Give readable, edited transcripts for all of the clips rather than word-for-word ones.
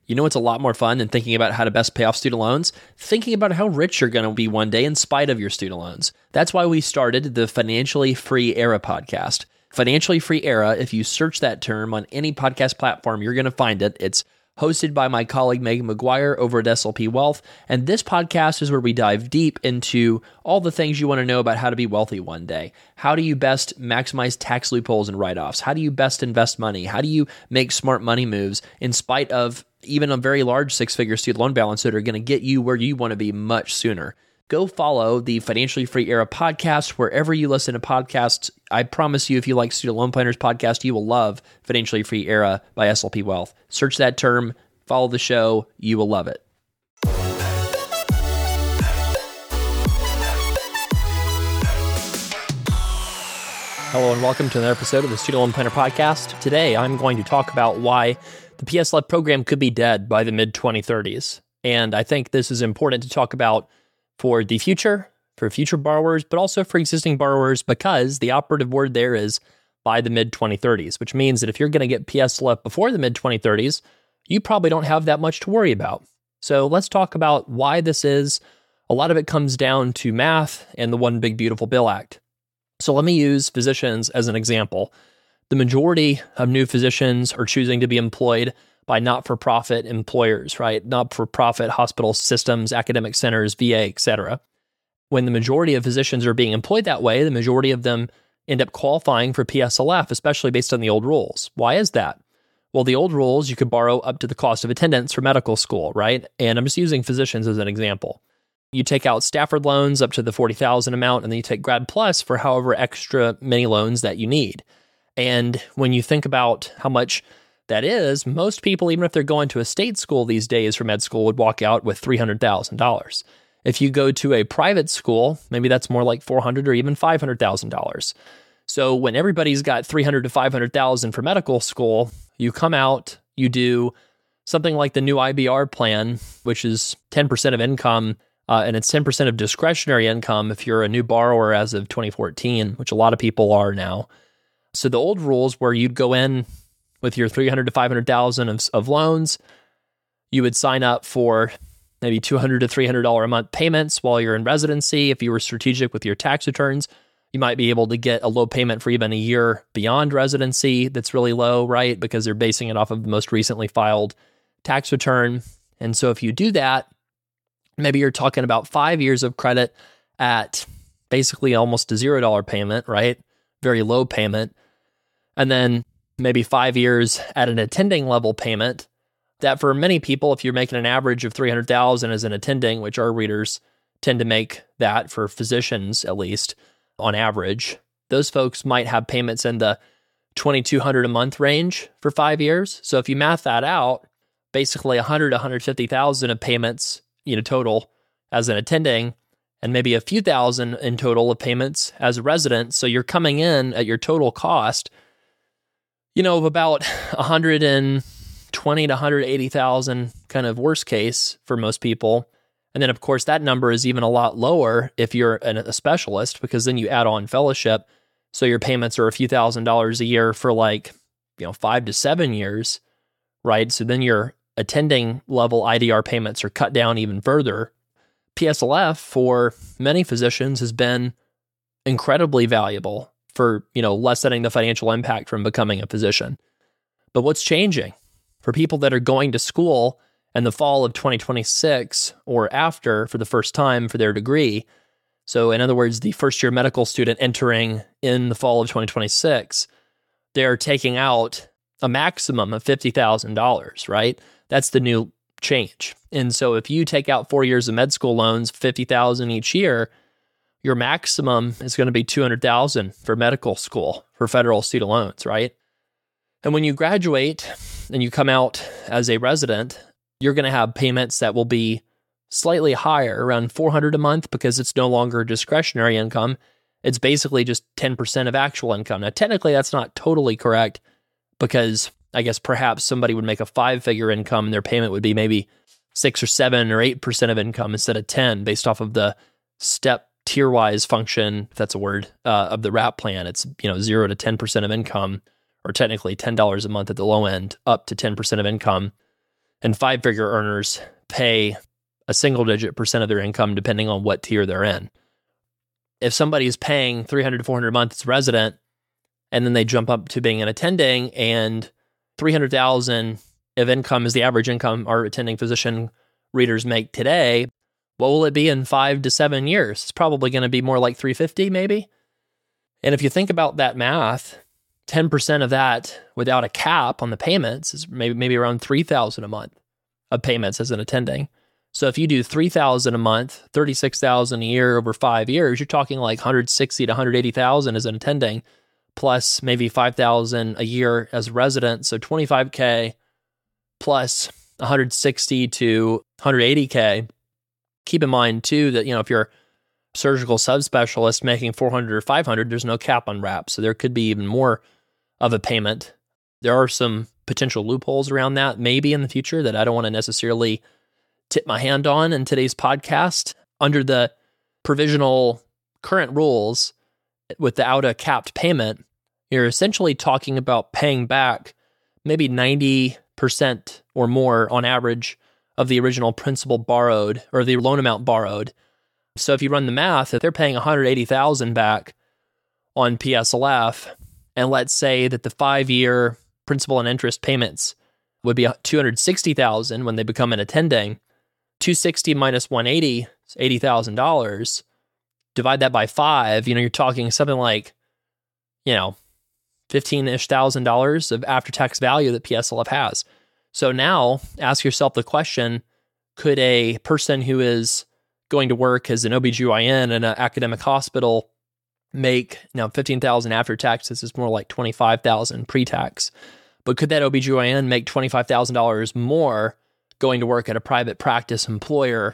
You know what's a lot more fun than thinking about how to best pay off student loans? Thinking about how rich you're going to be one day in spite of your student loans. That's why we started the Financially Free Era podcast. Financially Free Era, if you search that term on any podcast platform, you're going to find it. It's hosted by my colleague Megan McGuire over at SLP Wealth. And this podcast is where we dive deep into all the things you want to know about how to be wealthy one day. How do you best maximize tax loopholes and write-offs? How do you best invest money? How do you make smart money moves in spite of even a very large six-figure student loan balance that are going to get you where you want to be much sooner? Go follow the Financially Free Era podcast wherever you listen to podcasts. I promise you, if you like Student Loan Planners podcast, you will love Financially Free Era by SLP Wealth. Search that term, follow the show, you will love it. Hello and welcome to another episode of the Student Loan Planner podcast. Today, I'm going to talk about why the PSLF program could be dead by the mid-2030s. And I think this is important to talk about for the future, for future borrowers, but also for existing borrowers, because the operative word there is by the mid-2030s, which means that if you're going to get PSLF before the mid-2030s, you probably don't have that much to worry about. So let's talk about why this is. A lot of it comes down to math and the One Big Beautiful Bill Act. So let me use physicians as an example. The majority of new physicians are choosing to be employed by not-for-profit employers, right? Not-for-profit hospital systems, academic centers, VA, etc. When the majority of physicians are being employed that way, the majority of them end up qualifying for PSLF, especially based on the old rules. Why is that? Well, the old rules, you could borrow up to the cost of attendance for medical school, right? And I'm just using physicians as an example. You take out Stafford loans up to the $40,000 amount, and then you take Grad Plus for however extra many loans that you need. And when you think about how much that is, most people, even if they're going to a state school these days for med school, would walk out with $300,000. If you go to a private school, maybe that's more like $400,000 or even $500,000. So when everybody's got $300,000 to $500,000 for medical school, you come out, you do something like the new IBR plan, which is 10% of income, and it's 10% of discretionary income if you're a new borrower as of 2014, which a lot of people are now. So the old rules where you'd go in with your $300,000 to $500,000 of loans, you would sign up for maybe $200 to $300 a month payments while you're in residency. If you were strategic with your tax returns, you might be able to get a low payment for even a year beyond residency that's really low, right? Because they're basing it off of the most recently filed tax return. And so if you do that, maybe you're talking about 5 years of credit at basically almost a $0 payment, right? Very low payment. And then maybe 5 years at an attending level payment that for many people, if you're making an average of $300,000 as an attending, which our readers tend to make that for physicians, at least on average, those folks might have payments in the $2,200 a month range for 5 years. So if you math that out, basically $100,000 to $150,000 of payments, total as an attending, and maybe a few thousand in total of payments as a resident. So you're coming in at your total cost, of about $120,000 to $180,000 kind of worst case for most people. And then, of course, that number is even a lot lower if you're a specialist, because then you add on fellowship. So your payments are a few $1,000s a year for 5 to 7 years, right? So then your attending level IDR payments are cut down even further. PSLF for many physicians has been incredibly valuable for, lessening the financial impact from becoming a physician. But what's changing? For people that are going to school in the fall of 2026 or after for the first time for their degree, so in other words, the first-year medical student entering in the fall of 2026, they're taking out a maximum of $50,000, right? That's the new change. And so if you take out 4 years of med school loans, $50,000 each year, your maximum is going to be $200,000 for medical school for federal student loans, right? And when you graduate and you come out as a resident, you're going to have payments that will be slightly higher, around $400 a month, because it's no longer discretionary income. It's basically just 10% of actual income. Now, technically, that's not totally correct, because I guess perhaps somebody would make a 5-figure income and their payment would be maybe 6 or 7 or 8% of income instead of 10, based off of the step tier-wise function, if that's a word, of the WRAP plan. It's 0 to 10% of income, or technically $10 a month at the low end, up to 10% of income. and five-figure earners pay a single-digit percent of their income depending on what tier they're in. If somebody is paying $300 to $400 a month as a resident, and then they jump up to being an attending, and $300,000 of income is the average income our attending physician readers make today, what will it be in 5 to 7 years? It's probably going to be more like $350 maybe. And if you think about that math, 10% of that without a cap on the payments is maybe around $3,000 a month of payments as an attending. So if you do $3,000 a month, $36,000 a year over 5 years, you're talking like $160,000 to $180,000 as an attending, plus maybe $5,000 a year as a resident. So $25K plus $160K to $180K. Keep in mind too that, if you're a surgical subspecialist making $400 or $500, there's no cap on RAP. So there could be even more of a payment. There are some potential loopholes around that maybe in the future that I don't want to necessarily tip my hand on in today's podcast. Under the provisional current rules, without a capped payment, you're essentially talking about paying back maybe 90% or more on average of the original principal borrowed or the loan amount borrowed. So if you run the math, if they're paying $180,000 back on PSLF, and let's say that the 5-year principal and interest payments would be $260,000 when they become an attending, $260 minus $180 is $80,000. Divide that by 5, you're talking something like, $15,000-ish of after-tax value that PSLF has. So now ask yourself the question, could a person who is going to work as an OBGYN in an academic hospital make, now $15,000 after tax, this is more like $25,000 pre-tax, but could that OBGYN make $25,000 more going to work at a private practice employer?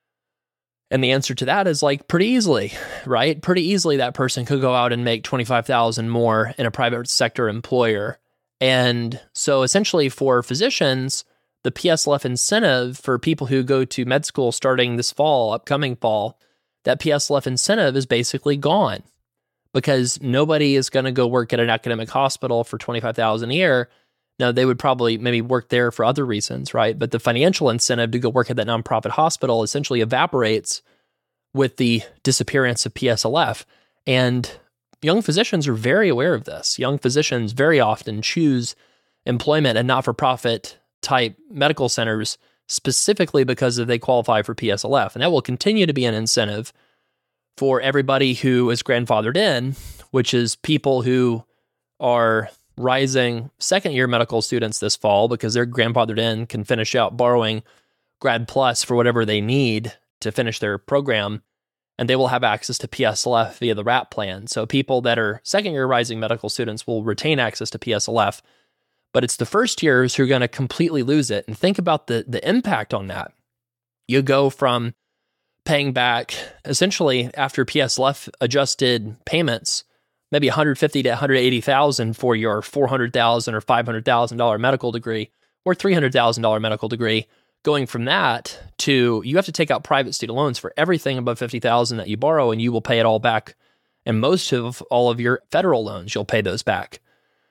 And the answer to that is pretty easily, right? Pretty easily that person could go out and make $25,000 more in a private sector employer. And so essentially for physicians, the PSLF incentive for people who go to med school starting this fall, upcoming fall, that PSLF incentive is basically gone because nobody is going to go work at an academic hospital for $25,000 a year. Now, they would probably maybe work there for other reasons, right? But the financial incentive to go work at that nonprofit hospital essentially evaporates with the disappearance of PSLF. And young physicians are very aware of this. Young physicians very often choose employment at not-for-profit type medical centers specifically because they qualify for PSLF. And that will continue to be an incentive for everybody who is grandfathered in, which is people who are rising second-year medical students this fall because they're grandfathered in, can finish out borrowing Grad Plus for whatever they need to finish their program, and they will have access to PSLF via the RAP plan. So people that are second-year rising medical students will retain access to PSLF, but it's the first years who are going to completely lose it. And think about the impact on that. You go from paying back, essentially after PSLF adjusted payments, maybe $150,000 to $180,000 for your $400,000 or $500,000 medical degree or $300,000 medical degree. Going from that to you have to take out private student loans for everything above $50,000 that you borrow, and you will pay it all back. And most of all of your federal loans, you'll pay those back.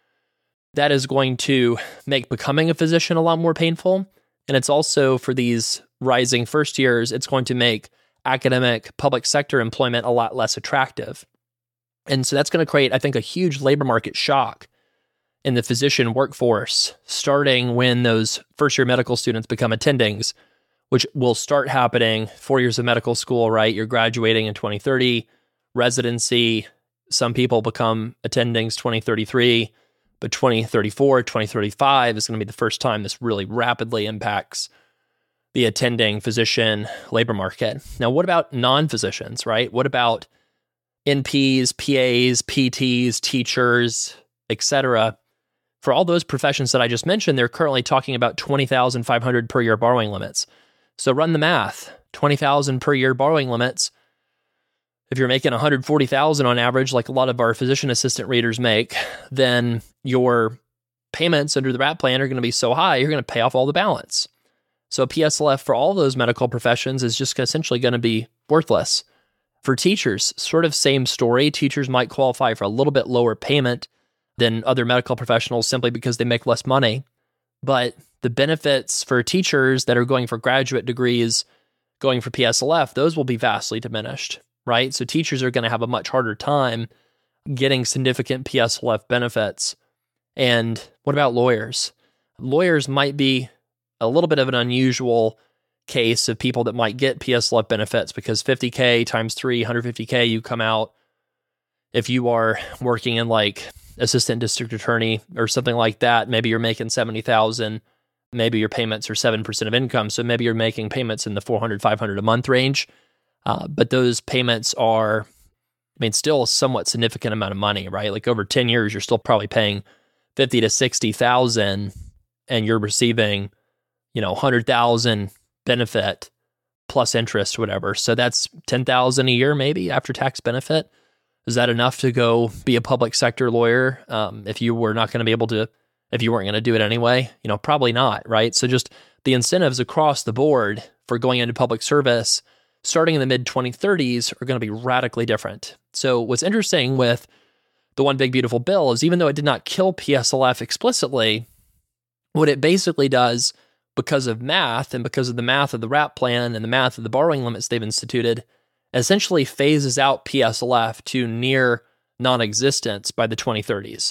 That is going to make becoming a physician a lot more painful. And it's also for these rising first years, it's going to make academic public sector employment a lot less attractive. And so that's going to create, I think, a huge labor market shock in the physician workforce, starting when those first-year medical students become attendings, which will start happening 4 years of medical school, right? You're graduating in 2030, residency, some people become attendings 2033, but 2034, 2035 is going to be the first time this really rapidly impacts the attending physician labor market. Now, what about non-physicians, right? What about NPs, PAs, PTs, teachers, etc.? For all those professions that I just mentioned, they're currently talking about $20,500 per year borrowing limits. So run the math, $20,000 per year borrowing limits. If you're making $140,000 on average, like a lot of our physician assistant readers make, then your payments under the RAP plan are going to be so high, you're going to pay off all the balance. So PSLF for all those medical professions is just essentially going to be worthless. For teachers, sort of same story. Teachers might qualify for a little bit lower payment than other medical professionals simply because they make less money. But the benefits for teachers that are going for graduate degrees, going for PSLF, those will be vastly diminished, right? So teachers are going to have a much harder time getting significant PSLF benefits. And what about lawyers? Lawyers might be a little bit of an unusual case of people that might get PSLF benefits because 50K times 3, 150K, you come out. If you are working in like assistant district attorney or something like that, maybe you're making 70,000, maybe your payments are 7% of income. So maybe you're making payments in the 400, 500 a month range. But those payments are, still a somewhat significant amount of money, right? Like over 10 years, you're still probably paying 50 to 60,000 and you're receiving, 100,000 benefit plus interest, whatever. So that's 10,000 a year, maybe after tax benefit. Is that enough to go be a public sector lawyer? If you were not going to be able to, if you weren't going to do it anyway, probably not, right? So just the incentives across the board for going into public service starting in the mid 2030s are going to be radically different. So what's interesting with the One Big Beautiful Bill is even though it did not kill PSLF explicitly, what it basically does because of math and because of the math of the RAP plan and the math of the borrowing limits they've instituted, essentially phases out PSLF to near non-existence by the 2030s.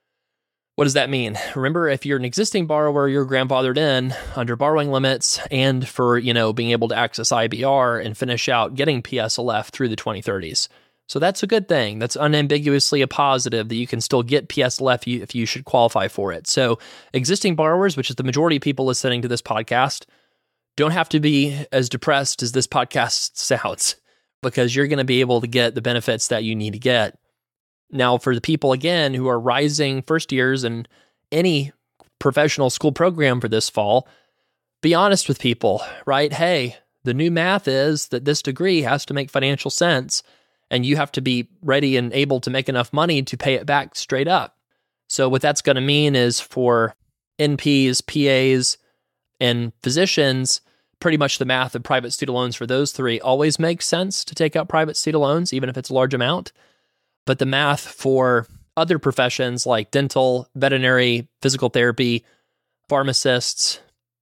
What does that mean? Remember, if you're an existing borrower, you're grandfathered in under borrowing limits and for, being able to access IBR and finish out getting PSLF through the 2030s. So that's a good thing. That's unambiguously a positive that you can still get PSLF if you should qualify for it. So existing borrowers, which is the majority of people listening to this podcast, don't have to be as depressed as this podcast sounds because you're going to be able to get the benefits that you need to get. Now, for the people, again, who are rising first years in any professional school program for this fall, be honest with people, right? Hey, the new math is that this degree has to make financial sense, and you have to be ready and able to make enough money to pay it back straight up. So what that's going to mean is for NPs, PAs, and physicians, pretty much the math of private student loans for those three always makes sense to take out private student loans, even if it's a large amount. But the math for other professions like dental, veterinary, physical therapy, pharmacists,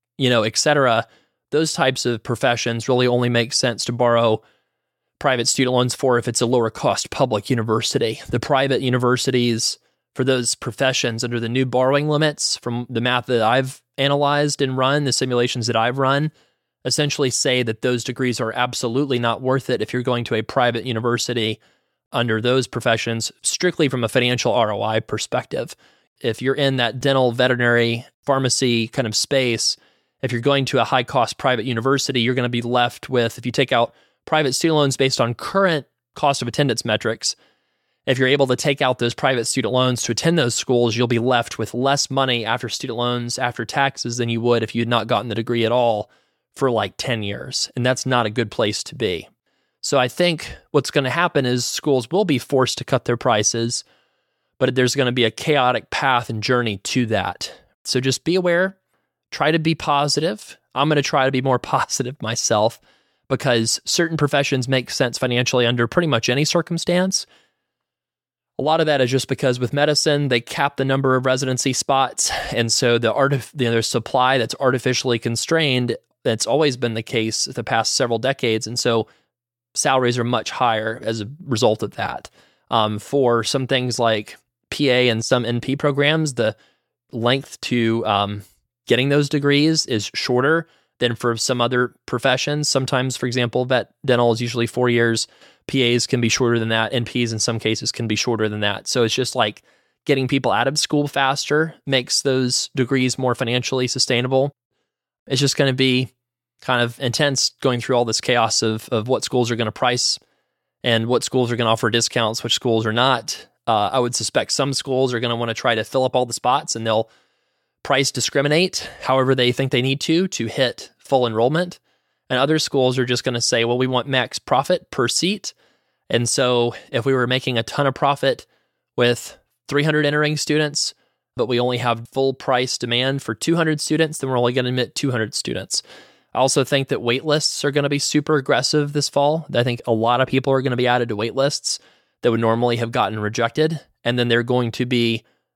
et cetera, those types of professions really only make sense to borrow private student loans for if it's a lower cost public university. The private universities for those professions under the new borrowing limits from the math that I've analyzed and run, the simulations that I've run, essentially say that those degrees are absolutely not worth it if you're going to a private university under those professions, strictly from a financial ROI perspective. If you're in that dental, veterinary, pharmacy kind of space, if you're going to a high-cost private university, you're going to be left with, if you take out private student loans based on current cost of attendance metrics, if you're able to take out those private student loans to attend those schools, you'll be left with less money after student loans, after taxes than you would if you had not gotten the degree at all for like 10 years. And that's not a good place to be. So I think what's going to happen is schools will be forced to cut their prices, but there's going to be a chaotic path and journey to that. So just be aware, try to be positive. I'm going to try to be more positive myself because certain professions make sense financially under pretty much any circumstance. A lot of that is just because with medicine, they cap the number of residency spots. And so there's supply that's artificially constrained. That's always been the case the past several decades. And so salaries are much higher as a result of that. For some things like PA and some NP programs, the length to getting those degrees is shorter than for some other professions. Sometimes, for example, vet dental is usually 4 years. PAs can be shorter than that. NPs in some cases can be shorter than that. So it's just like getting people out of school faster makes those degrees more financially sustainable. It's just going to be kind of intense going through all this chaos of what schools are going to price and what schools are going to offer discounts, which schools are not. I would suspect some schools are going to want to try to fill up all the spots and they'll price discriminate however they think they need to hit full enrollment. And other schools are just going to say, well, we want max profit per seat. And so if we were making a ton of profit with 300 entering students, but we only have full price demand for 200 students, then we're only going to admit 200 students. I also think that wait lists are going to be super aggressive this fall. I think a lot of people are going to be added to wait lists that would normally have gotten rejected. And then they're going to be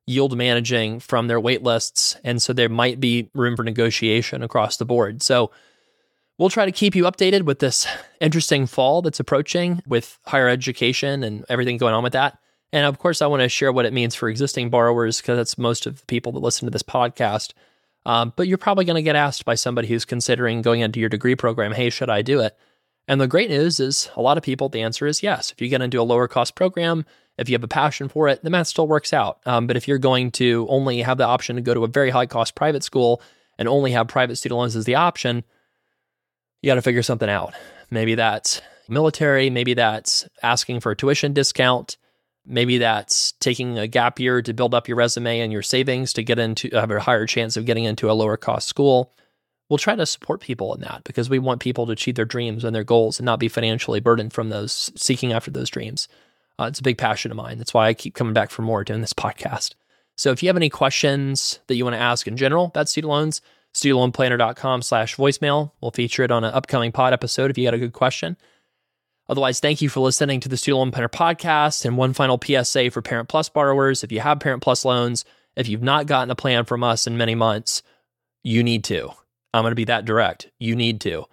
yield managing from their wait lists. And so there might be room for negotiation across the board. So we'll try to keep you updated with this interesting fall that's approaching with higher education and everything going on with that. And of course, I want to share what it means for existing borrowers because that's most of the people that listen to this podcast. But you're probably going to get asked by somebody who's considering going into your degree program, hey, should I do it? And the great news is a lot of people, the answer is yes. If you get into a lower cost program, if you have a passion for it, the math still works out. But if you're going to only have the option to go to a very high cost private school and only have private student loans as the option, you got to figure something out. Maybe that's military, maybe that's asking for a tuition discount, maybe that's taking a gap year to build up your resume and your savings to have a higher chance of getting into a lower cost school. We'll try to support people in that because we want people to achieve their dreams and their goals and not be financially burdened from those seeking after those dreams. It's a big passion of mine. That's why I keep coming back for more doing this podcast. So if you have any questions that you want to ask in general about student loans, studentloanplanner.com/voicemail. We'll feature it on an upcoming pod episode if you got a good question. Otherwise, thank you for listening to the Student Loan Planner podcast. And one final PSA for Parent Plus borrowers. If you have Parent Plus loans, if you've not gotten a plan from us in many months, you need to. I'm going to be that direct. You need to.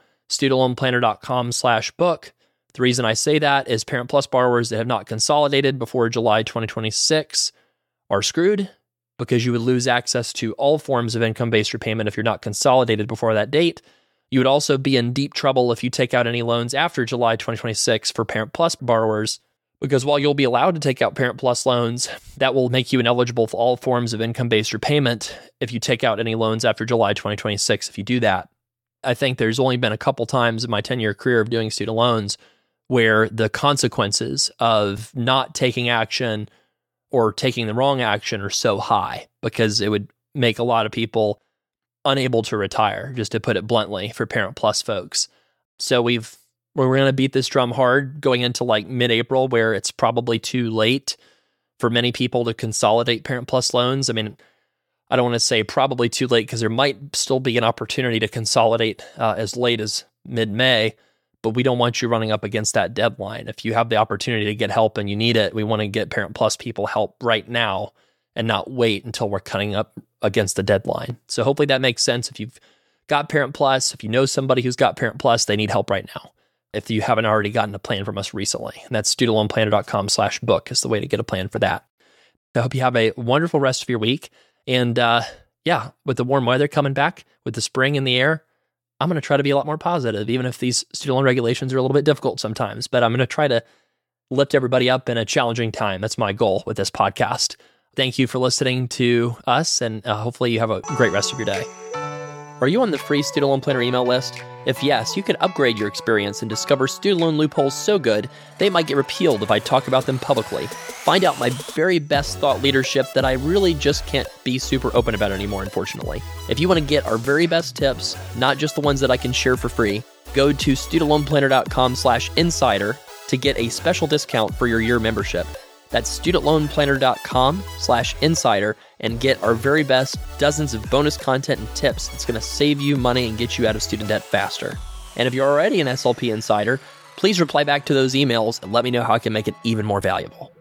studentloanplanner.com/book. The reason I say that is Parent Plus borrowers that have not consolidated before July 2026 are screwed because you would lose access to all forms of income-based repayment if you're not consolidated before that date. You would also be in deep trouble if you take out any loans after July 2026 for Parent Plus borrowers, because while you'll be allowed to take out Parent Plus loans, that will make you ineligible for all forms of income-based repayment if you take out any loans after July 2026 if you do that. I think there's only been a couple times in my 10-year career of doing student loans where the consequences of not taking action or taking the wrong action are so high because it would make a lot of people unable to retire, just to put it bluntly, for Parent Plus folks. So we're going to beat this drum hard going into like mid-April where it's probably too late for many people to consolidate Parent Plus loans. I mean, I don't want to say probably too late because there might still be an opportunity to consolidate as late as mid-May, but we don't want you running up against that deadline. If you have the opportunity to get help and you need it, we want to get Parent Plus people help right now and not wait until we're cutting up against the deadline. So hopefully that makes sense. If you've got Parent Plus, if you know somebody who's got Parent Plus, they need help right now. If you haven't already gotten a plan from us recently, and that's studentloanplanner.com/book is the way to get a plan for that. I hope you have a wonderful rest of your week. And with the warm weather coming back, with the spring in the air, I'm going to try to be a lot more positive, even if these student loan regulations are a little bit difficult sometimes. But I'm going to try to lift everybody up in a challenging time. That's my goal with this podcast. Thank you for listening to us, and hopefully you have a great rest of your day. Are you on the free Student Loan Planner email list? If yes, you could upgrade your experience and discover student loan loopholes so good, they might get repealed if I talk about them publicly. Find out my very best thought leadership that I really just can't be super open about anymore, unfortunately. If you want to get our very best tips, not just the ones that I can share for free, go to studentloanplanner.com/insider to get a special discount for your year membership. That's studentloanplanner.com/insider and get our very best dozens of bonus content and tips that's going to save you money and get you out of student debt faster. And if you're already an SLP Insider, please reply back to those emails and let me know how I can make it even more valuable.